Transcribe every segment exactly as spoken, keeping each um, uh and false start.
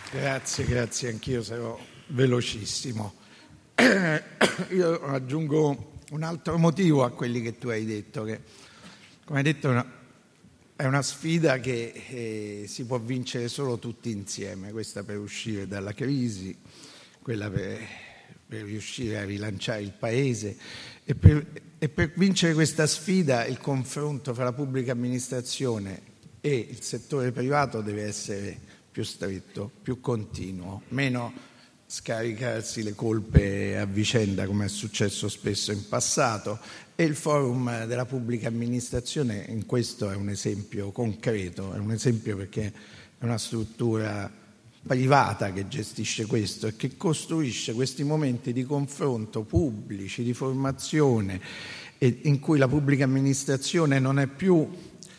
Grazie, grazie, anch'io sarò velocissimo. Io aggiungo un altro motivo a quelli che tu hai detto, che come hai detto è una sfida che eh, si può vincere solo tutti insieme, questa per uscire dalla crisi, quella per, per riuscire a rilanciare il Paese e per, e per vincere questa sfida il confronto fra la pubblica amministrazione e il settore privato deve essere più stretto, più continuo, meno scaricarsi le colpe a vicenda come è successo spesso in passato, e il forum della pubblica amministrazione in questo è un esempio concreto, è un esempio perché è una struttura privata che gestisce questo e che costruisce questi momenti di confronto pubblici, di formazione, e in cui la pubblica amministrazione non è più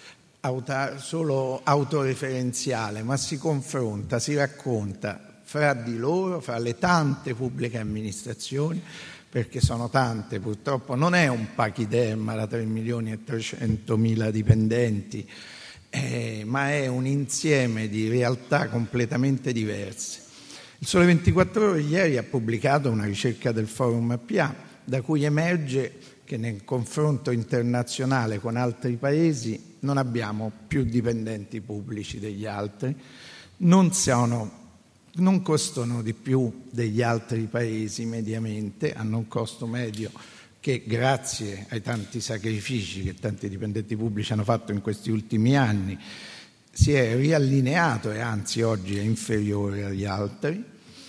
auta- solo autoreferenziale, ma si confronta, si racconta fra di loro, fra le tante pubbliche amministrazioni, perché sono tante, purtroppo non è un pachiderma da tre milioni e trecentomila dipendenti, eh, ma è un insieme di realtà completamente diverse. Il Sole ventiquattro Ore ieri ha pubblicato una ricerca del Forum A P A da cui emerge che nel confronto internazionale con altri paesi non abbiamo più dipendenti pubblici degli altri, non sono non costano di più degli altri paesi mediamente, hanno un costo medio che grazie ai tanti sacrifici che tanti dipendenti pubblici hanno fatto in questi ultimi anni si è riallineato e anzi oggi è inferiore agli altri.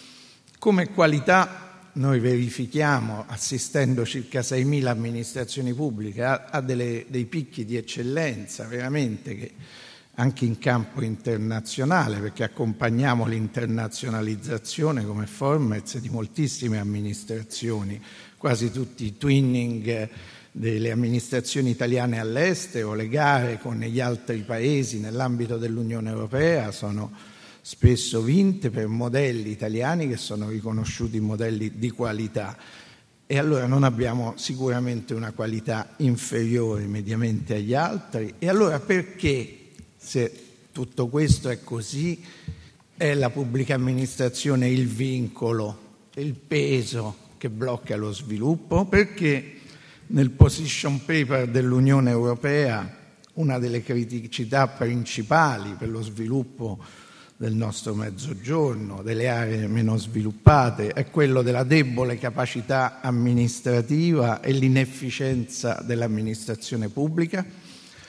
Come qualità noi verifichiamo, assistendo circa seimila amministrazioni pubbliche, a, a delle, dei picchi di eccellenza veramente che anche in campo internazionale, perché accompagniamo l'internazionalizzazione come Formez di moltissime amministrazioni, quasi tutti i twinning delle amministrazioni italiane all'estero, le gare con gli altri paesi nell'ambito dell'Unione Europea sono spesso vinte per modelli italiani che sono riconosciuti modelli di qualità. E allora non abbiamo sicuramente una qualità inferiore mediamente agli altri. E allora perché, se tutto questo è così, è la pubblica amministrazione il vincolo, il peso che blocca lo sviluppo? Perché nel position paper dell'Unione Europea una delle criticità principali per lo sviluppo del nostro mezzogiorno, delle aree meno sviluppate, è quello della debole capacità amministrativa e l'inefficienza dell'amministrazione pubblica.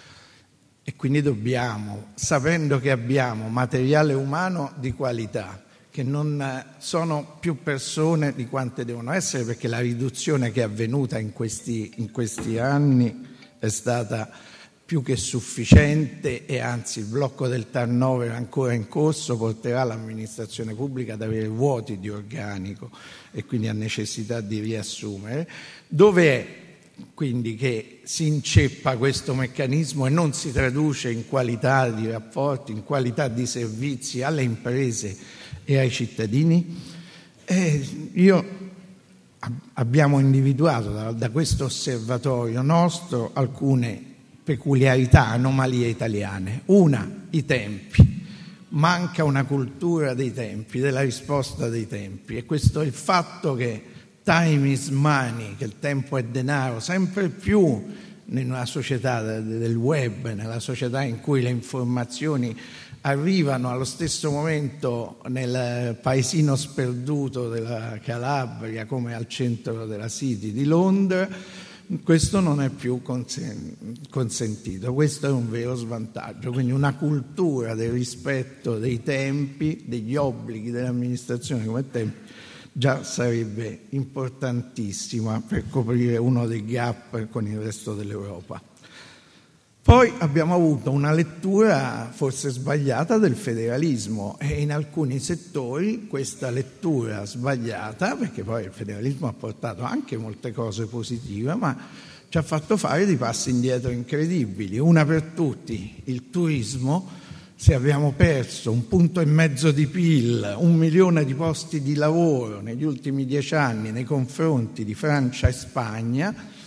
E quindi dobbiamo, sapendo che abbiamo materiale umano di qualità, che non sono più persone di quante devono essere, perché la riduzione che è avvenuta in questi, in questi anni è stata più che sufficiente e anzi il blocco del turnover ancora in corso porterà l'amministrazione pubblica ad avere vuoti di organico e quindi a necessità di riassumere. Dove è quindi che si inceppa questo meccanismo e non si traduce in qualità di rapporti, in qualità di servizi alle imprese e ai cittadini? Eh, io abbiamo individuato da, da questo osservatorio nostro alcune peculiarità, anomalie italiane. Una, i tempi. Manca una cultura dei tempi, della risposta dei tempi, e questo è il fatto che time is money, che il tempo è denaro, sempre più in una società del web, nella società in cui le informazioni arrivano allo stesso momento nel paesino sperduto della Calabria come al centro della City di Londra. Questo non è più consentito, questo è un vero svantaggio, quindi una cultura del rispetto dei tempi, degli obblighi dell'amministrazione come tempi, già sarebbe importantissima per coprire uno dei gap con il resto dell'Europa. Poi abbiamo avuto una lettura forse sbagliata del federalismo e in alcuni settori questa lettura sbagliata, perché poi il federalismo ha portato anche molte cose positive, ma ci ha fatto fare dei passi indietro incredibili. Una per tutti, il turismo. Se abbiamo perso un punto e mezzo di P I L, un milione di posti di lavoro negli ultimi dieci anni nei confronti di Francia e Spagna,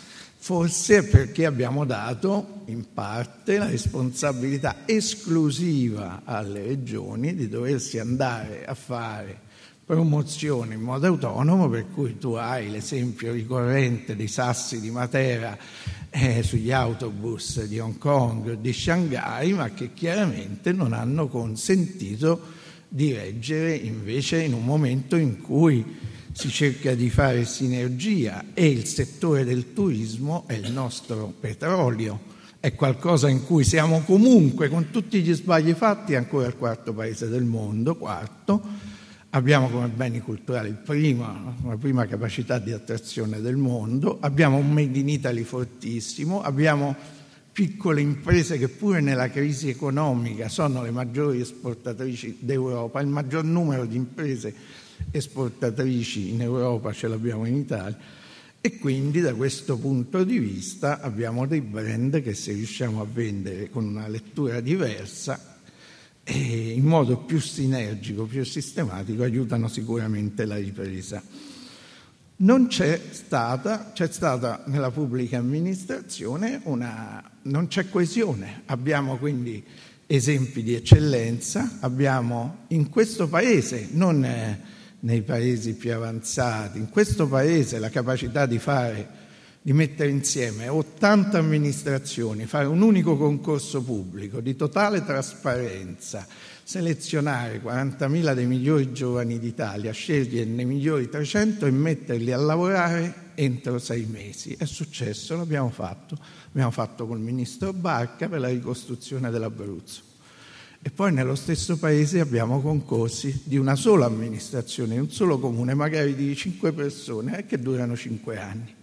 Forse è perché abbiamo dato in parte la responsabilità esclusiva alle regioni di doversi andare a fare promozione in modo autonomo, per cui tu hai l'esempio ricorrente dei sassi di Matera eh, sugli autobus di Hong Kong o di Shanghai, ma che chiaramente non hanno consentito di reggere invece in un momento in cui si cerca di fare sinergia e il settore del turismo è il nostro petrolio, è qualcosa in cui siamo comunque, con tutti gli sbagli fatti, ancora il quarto paese del mondo, quarto, abbiamo come beni culturali il primo, la prima capacità di attrazione del mondo, abbiamo un Made in Italy fortissimo, abbiamo piccole imprese che pure nella crisi economica sono le maggiori esportatrici d'Europa, il maggior numero di imprese esportatrici in Europa ce l'abbiamo in Italia, e quindi da questo punto di vista abbiamo dei brand che, se riusciamo a vendere con una lettura diversa e in modo più sinergico, più sistematico, aiutano sicuramente la ripresa. Non c'è stata, c'è stata nella pubblica amministrazione una, non c'è coesione. Abbiamo quindi esempi di eccellenza, abbiamo in questo paese, non eh, nei paesi più avanzati, in questo paese la capacità di fare, di mettere insieme ottanta amministrazioni, fare un unico concorso pubblico di totale trasparenza, selezionare quarantamila dei migliori giovani d'Italia, sceglierne i migliori trecento e metterli a lavorare entro sei mesi. È successo, l'abbiamo fatto, l'abbiamo fatto col ministro Barca per la ricostruzione dell'Abruzzo. E poi nello stesso paese abbiamo concorsi di una sola amministrazione, un solo comune, magari di cinque persone, eh, che durano cinque anni.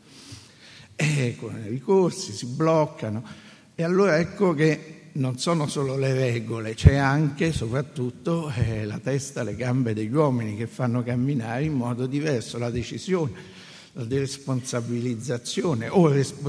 E con i ricorsi si bloccano. E allora ecco che non sono solo le regole, c'è anche, soprattutto, eh, la testa, le gambe degli uomini che fanno camminare in modo diverso la decisione, la deresponsabilizzazione o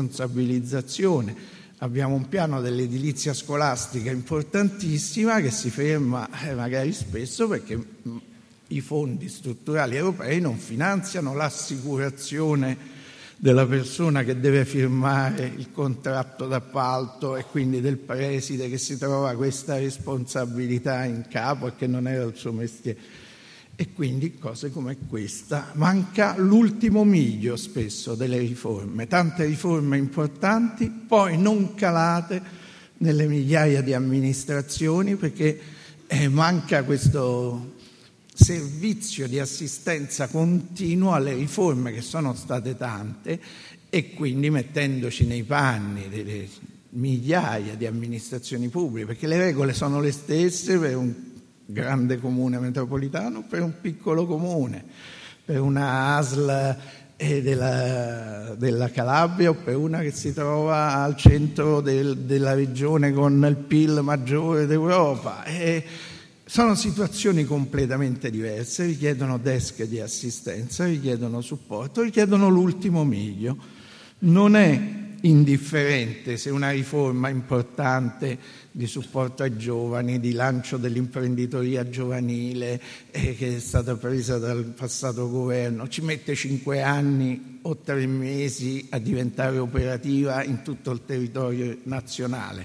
responsabilizzazione. Abbiamo un piano dell'edilizia scolastica importantissima che si ferma eh, magari spesso perché mh, i fondi strutturali europei non finanziano l'assicurazione della persona che deve firmare il contratto d'appalto e quindi del preside che si trova questa responsabilità in capo e che non era il suo mestiere. E quindi cose come questa. Manca l'ultimo miglio spesso delle riforme, tante riforme importanti, poi non calate nelle migliaia di amministrazioni perché eh, manca questo servizio di assistenza continua alle riforme che sono state tante, e quindi mettendoci nei panni delle migliaia di amministrazioni pubbliche, perché le regole sono le stesse per un grande comune metropolitano, per un piccolo comune, per una A S L eh, della, della Calabria o per una che si trova al centro del, della regione con il P I L maggiore d'Europa. E sono situazioni completamente diverse, richiedono desk di assistenza, richiedono supporto, richiedono l'ultimo miglio. Non è indifferente se una riforma importante di supporto ai giovani, di lancio dell'imprenditoria giovanile eh, che è stata presa dal passato governo, ci mette cinque anni o tre mesi a diventare operativa in tutto il territorio nazionale.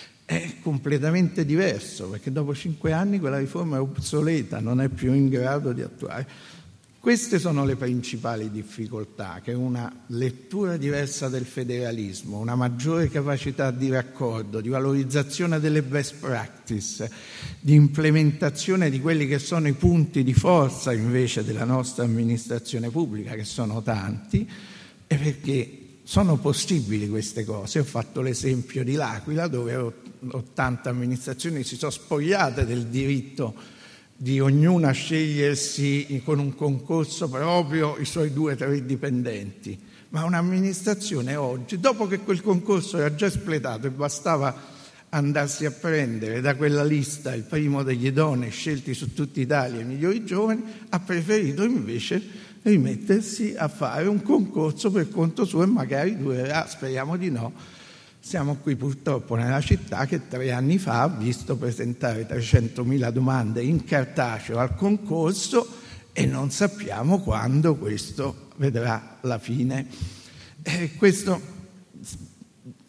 È completamente diverso, perché dopo cinque anni quella riforma è obsoleta, non è più in grado di attuare. Queste sono le principali difficoltà, che una lettura diversa del federalismo, una maggiore capacità di raccordo, di valorizzazione delle best practice, di implementazione di quelli che sono i punti di forza invece della nostra amministrazione pubblica, che sono tanti, e perché sono possibili queste cose. Ho fatto l'esempio di L'Aquila, dove ottanta amministrazioni si sono spogliate del diritto di ognuna scegliersi con un concorso proprio i suoi due o tre dipendenti, ma un'amministrazione oggi, dopo che quel concorso era già espletato e bastava andarsi a prendere da quella lista il primo degli idonei scelti su tutta Italia, i migliori giovani, ha preferito invece rimettersi a fare un concorso per conto suo e magari durerà, speriamo di no. Siamo qui purtroppo nella città che tre anni fa ha visto presentare trecentomila domande in cartaceo al concorso e non sappiamo quando questo vedrà la fine. E questo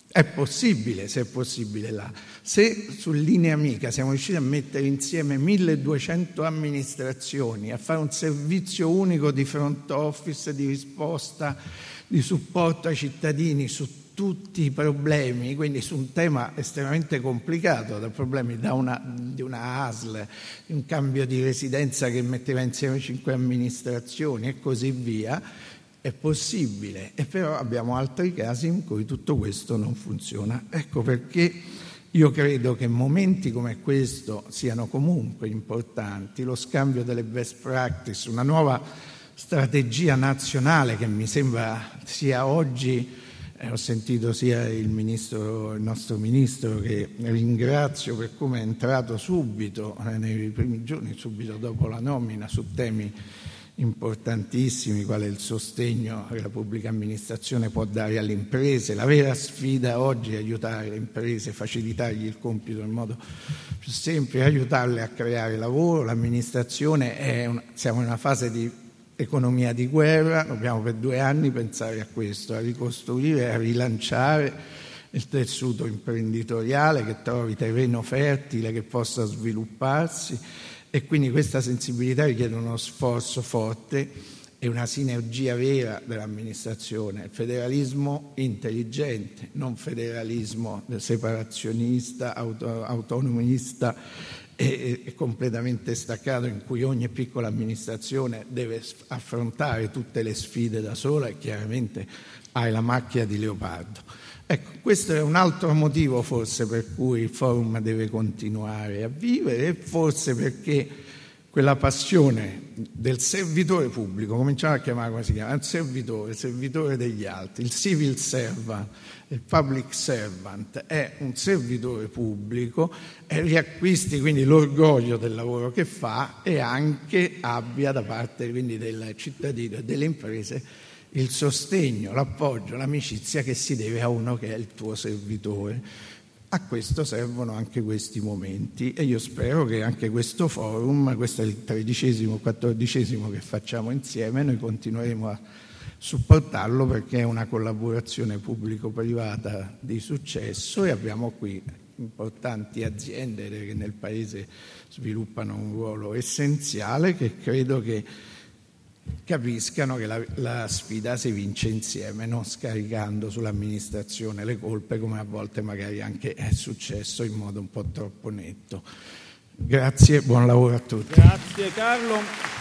È possibile, se è possibile là. Se su Linea Amica siamo riusciti a mettere insieme milleduecento amministrazioni, a fare un servizio unico di front office, di risposta, di supporto ai cittadini su tutti i problemi, quindi su un tema estremamente complicato, da problemi da una, di una A S L, di un cambio di residenza che metteva insieme cinque amministrazioni e così via, è possibile. E però abbiamo altri casi in cui tutto questo non funziona. Ecco perché io credo che momenti come questo siano comunque importanti, lo scambio delle best practice, una nuova strategia nazionale che mi sembra sia oggi. Eh, ho sentito sia il, ministro, il nostro ministro, che ringrazio per come è entrato subito, eh, nei primi giorni, subito dopo la nomina, su temi importantissimi, quale il sostegno che la pubblica amministrazione può dare alle imprese. La vera sfida oggi è aiutare le imprese, facilitargli il compito in modo più semplice, aiutarle a creare lavoro. L'amministrazione è un, siamo in una fase di economia di guerra, dobbiamo per due anni pensare a questo, a ricostruire, a rilanciare il tessuto imprenditoriale che trovi terreno fertile, che possa svilupparsi, e quindi questa sensibilità richiede uno sforzo forte e una sinergia vera dell'amministrazione, il federalismo intelligente, non federalismo separazionista, auto, autonomista e, e completamente staccato, in cui ogni piccola amministrazione deve affrontare tutte le sfide da sola e chiaramente hai la macchia di leopardo. Ecco, questo è un altro motivo forse per cui il forum deve continuare a vivere, e forse perché quella passione del servitore pubblico, cominciamo a chiamare come si chiama, il servitore, il servitore degli altri, il civil servant, il public servant, è un servitore pubblico, e riacquisti quindi l'orgoglio del lavoro che fa e anche abbia da parte quindi del cittadino e delle imprese il sostegno, l'appoggio, l'amicizia che si deve a uno che è il tuo servitore. A questo servono anche questi momenti, e io spero che anche questo forum, questo è il tredicesimo o quattordicesimo che facciamo insieme, noi continueremo a supportarlo perché è una collaborazione pubblico-privata di successo, e abbiamo qui importanti aziende che nel Paese sviluppano un ruolo essenziale, che credo che capiscano che la, la sfida si vince insieme, non scaricando sull'amministrazione le colpe, come a volte magari anche è successo in modo un po' troppo netto. Grazie, buon lavoro a tutti. Grazie Carlo.